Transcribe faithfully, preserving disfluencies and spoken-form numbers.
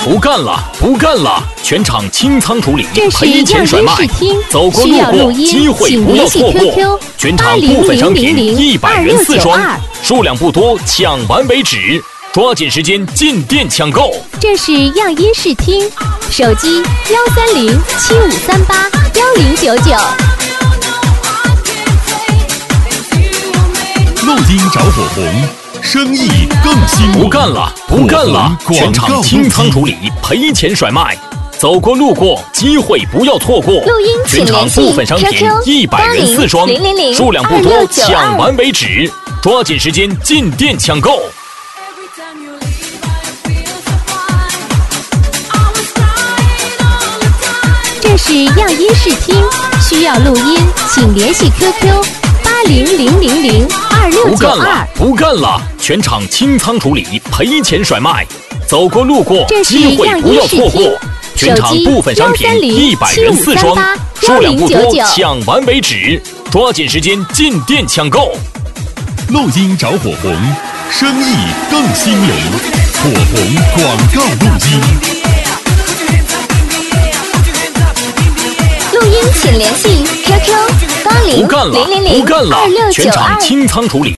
不干了，不干了！全场清仓处理，赔钱甩卖。走过路过，机会不要错过。全场部分商品一百元四双，数量不多，抢完为止。抓紧时间进店抢购。 这是样音视听，手机幺三零七五三八幺零九九。 录音着火红，生意更兴隆。 不干了，不干了！全场清仓处理，赔钱甩卖。走过路过，机会不要错过。 录音请全场部分商品一百元四双，数量不多，抢完为止。抓紧时间进店抢购。 这是样音视听，需要录音，请联系 Q Q 八零零零零二六九二。 不干了，全场清仓处理，赔钱甩卖。走过路过，机会不要错过。全场部分商品一百元四双，数量不多，抢完为止。抓紧时间进店抢购。 录音着火红，生意更兴隆。火红广告录音。 录音请联系 Q Q 八零零零零二六九二。 全场清仓处理。